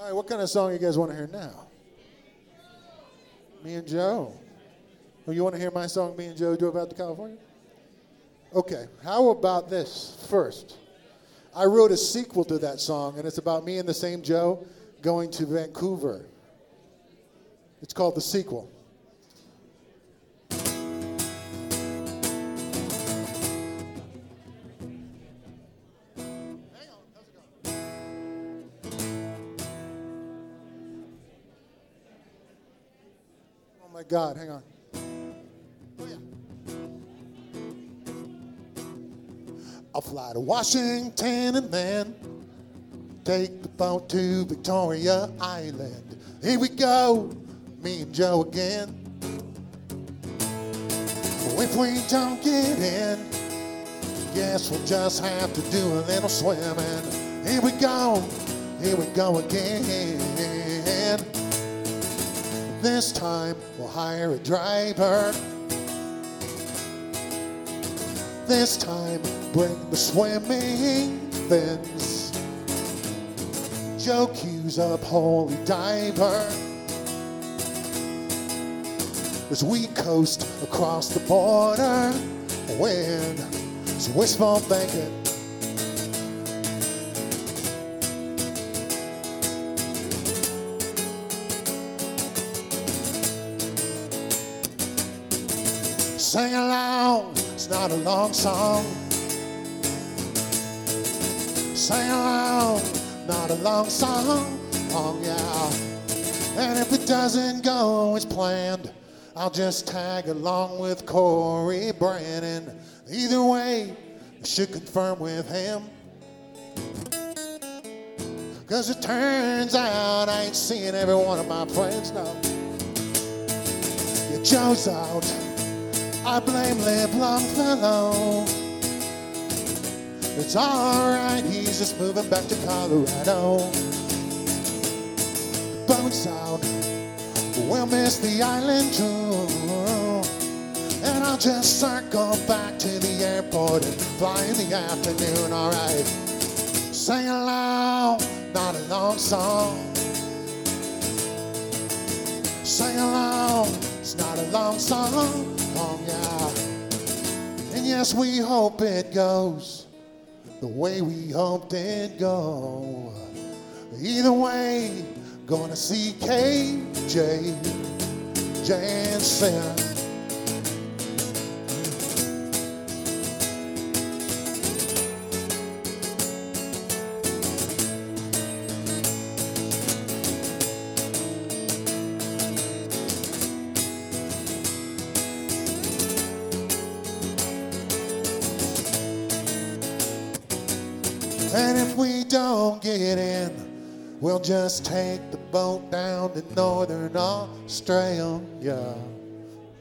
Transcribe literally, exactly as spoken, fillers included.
right, what kind of song you guys want to hear now? Me and Joe. Oh, you want to hear my song, Me and Joe Drove Out to California? Okay, how about this first? I wrote a sequel to that song, and it's about me and the same Joe going to Vancouver. It's called The Sequel. Oh my God, hang on. Oh yeah. I'll fly to Washington and then take the boat to Victoria Island. Here we go, me and Joe again. If we don't get in, guess we'll just have to do a little swimming. Here we go, here we go again. This time we'll hire a driver. This time bring the swimming fins. Joe cues up Holy Diver as we coast across the border. When it's wishful thinking. Sing along, it's not a long song. Sing along, not a long song, oh yeah. And if it doesn't go as planned, I'll just tag along with Corey Brennan. Either way, I should confirm with him. Cause it turns out I ain't seeing every one of my friends now. Yeah, Joe's out. I blame Live Longfellow. It's alright, he's just moving back to Colorado. The boat's out, we'll miss the island too. And I'll just circle back to the airport and fly in the afternoon, alright. Sing along, not a long song. Sing along, it's not a long song. Oh, yeah. And yes, we hope it goes the way we hoped it'd go. Either way, gonna see K J Jansen. And if we don't get in, we'll just take the boat down to Northern Australia.